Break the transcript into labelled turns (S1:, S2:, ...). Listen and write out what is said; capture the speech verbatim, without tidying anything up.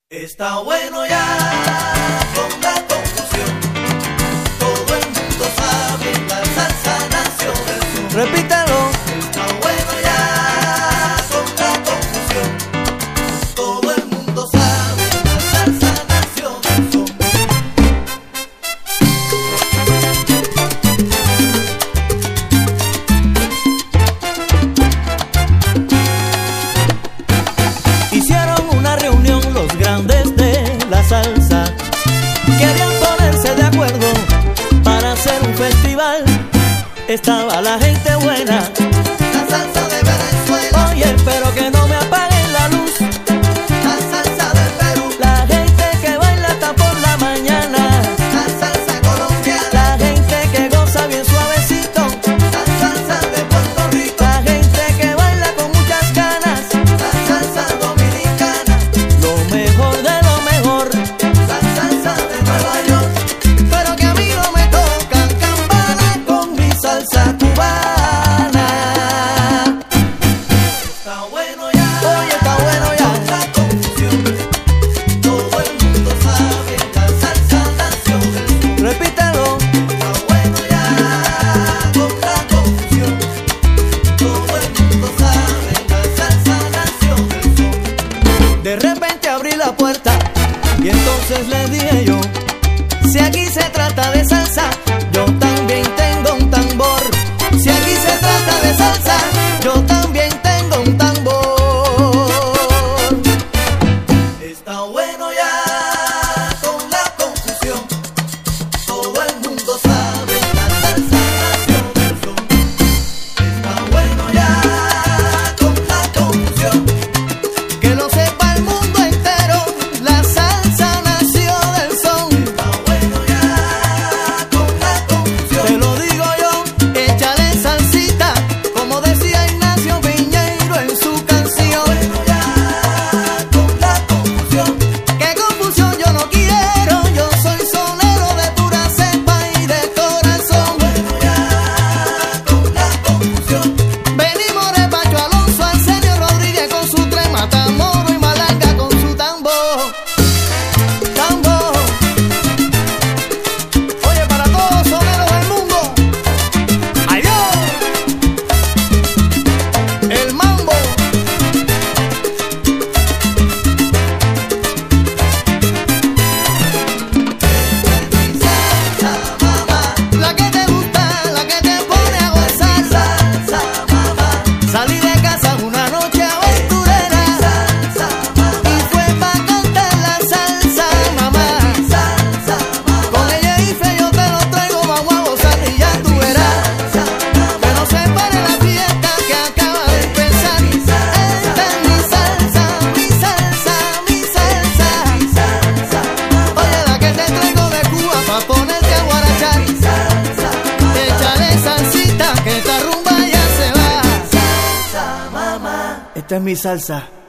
S1: Está bueno ya con la confusión. Todo el mundo sabe, la salsa nació del sur.
S2: Repítalo.
S1: Está bueno ya con la confusión. Todo el mundo sabe, la salsa nació del sur.
S2: Hicieron una reunión los grandes de la salsa. Querían ponerse de acuerdo para hacer un festival. Estaba la gente buena,
S1: La salsa de Venezuela,
S2: oye, pero que no me apaguen la luz.
S1: la salsa del Perú,
S2: La gente que baila hasta por la mañana,
S1: la salsa colombiana,
S2: la gente que goza bien suavecito,
S1: la salsa de Puerto Rico,
S2: la gente que baila con muchas ganas.
S1: la salsa dominicana,
S2: Lo mejor de lo mejor.
S1: la salsa de Nueva York. Pero que a mí no me tocan campana con mi salsa cubana. Está bueno ya,
S2: Oye, está bueno ya.
S1: con la confusión. Todo el mundo sabe, la salsa nació del sur.
S2: Repítelo.
S1: Está bueno ya con la confusión. Todo el mundo sabe, la salsa nació del sur.
S2: De repente abrí la puerta y entonces le dije yo: si aquí se trata de salsa, yo también tengo un tambor. Si aquí se trata de salsa, yo también tengo un tambor.
S1: Está bueno ya con la confusión. Todo el mundo sabe, la salsa nació del sur. Está bueno ya con la confusión.
S2: Que lo sepa el mundo entero, la salsa nació del son.
S1: Está bueno ya con la confusión.
S2: Te lo digo yo, échale salsita, como decía Ignacio Piñeiro en su canción.
S1: Bueno ya con la confusión.
S2: Qué confusión yo no quiero, yo soy sonero de pura cepa y de corazón.
S1: Bueno ya con la confusión.
S2: Venimos de Pacho Alonso, Arsenio Rodríguez con su tres, Matamoros y Malanga con su tambor. Tambor. Oye, para todos los soneros del mundo, ¡adiós! El mambo.
S1: Salsa mamá,
S2: La que te gusta, la que te pone a gozar.
S1: salsa mamá,
S2: Salí de casa una noche aventurera
S1: salsa mamá,
S2: y fue pa' cantar la salsa, mamá.
S1: salsa mamá,
S2: Con ella y fe yo te lo traigo, vamos a gozar y ya tú verás. Que no se pare la fiesta que acaba de empezar. Esta es mi salsa, mi salsa, mi salsa. Oye, la que te traigo de Cuba pa' ponerte a guarachar. Échale salsita que esta rumba ya se va.
S1: mamá.
S2: Esta es mi salsa.